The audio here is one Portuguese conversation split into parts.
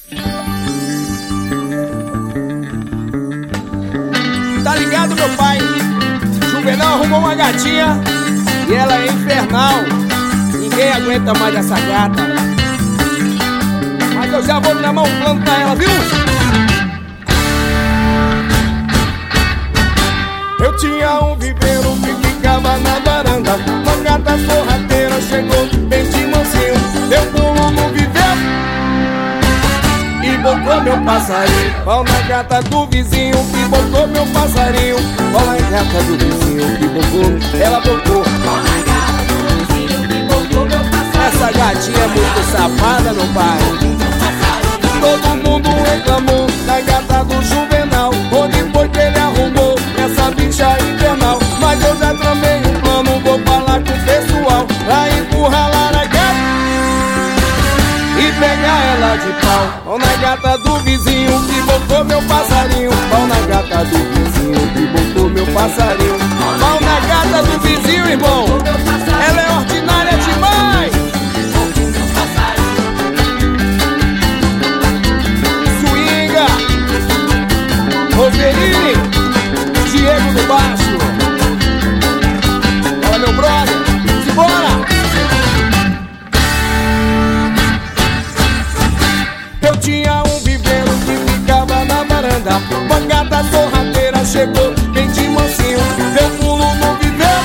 Tá ligado, meu pai? Juvenal arrumou uma gatinha e ela é infernal. Ninguém aguenta mais essa gata. Mas eu já vou tramar um plano pra ela, viu? Eu tinha um viveiro que ficava na varanda. Uma gata sorrateira chegou bem de mansinho. Deu pulo no viveiro e botou meu passarinho. Pau na gata do vizinho que botou meu passarinho. Pau na gata do vizinho que botou, ela botou. Pau na gata do vizinho que botou meu passarinho. Essa gatinha é muito safada, meu pai. Todo mundo reclamou da gata do Juvenal. Onde foi que ele arrumou essa bicha infernal? Mas eu já tramei um plano, vou falar com o pessoal pra encurralar a gata e pegar ela de pau. Pau na gata do vizinho que botou meu passarinho. Pau na gata do vizinho que botou meu passarinho. Pau na gata do vizinho, irmão. Ela é ordinária demais. Swinga, Roverine, Diego do Baixo. Fala, meu brother, simbora! Eu tinha um viveiro que ficava na varanda. Uma gata sorrateira chegou bem de mansinho. Deu pulo no viveiro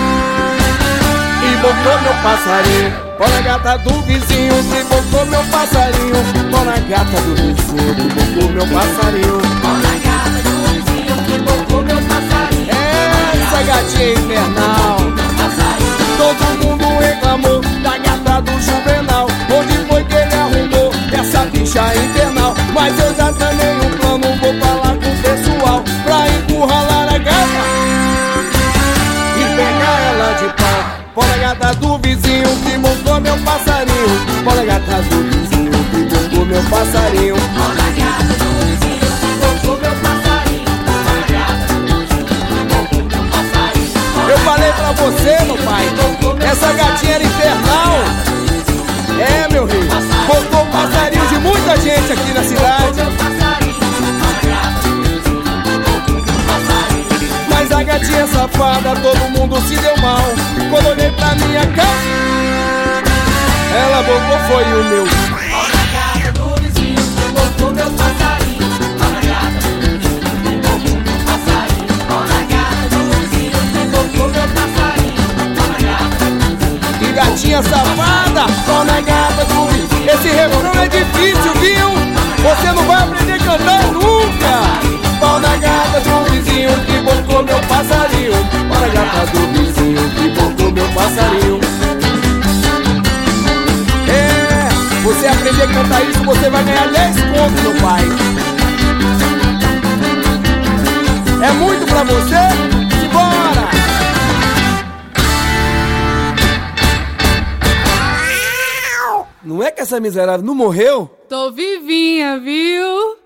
e botou meu passarinho. Pau na gata do vizinho que botou meu passarinho. Pau na gata do vizinho que botou meu passarinho. Pau na gata do vizinho que botou meu passarinho. Essa gatinha é infernal. Todo mundo reclamou da gata do Juvenal. Onde foi que ele arrumou essa bicha infernal? Mas eu já tramei um plano, vou falar com o pessoal pra encurralar a gata e pegar ela de pau. Pau na gata do vizinho que montou meu passarinho. Pau na gata do vizinho que montou meu passarinho. Pau na gata do vizinho que montou meu passarinho. Pau na gata do vizinho que montou meu passarinho. Eu falei pra você, meu pai, essa gatinha era infernal. É, meu rei, botou o passarinho de muita gente aqui na cidade. Mas a gatinha safada, todo mundo se deu mal. Quando olhei pra minha cara, ela botou foi o meu. Pau na gata do vizinho que botou meu passarinho. Pau na gata do vizinho que botou meu passarinho. Pau na gata do vizinho que botou meu passarinho. Pau na gata do vizinho. Que gatinha safada, pau na gata do vizinho. Esse refrão é difícil, viu? Você não vai aprender a cantar nunca. Pau na gata do vizinho que botou meu passarinho. Pau na gata do vizinho que botou meu passarinho. É, você aprender a cantar isso, você vai ganhar 10 pontos, meu pai. É muito pra você? Simbora! Não é que essa miserável não morreu? Tô vivinha, viu?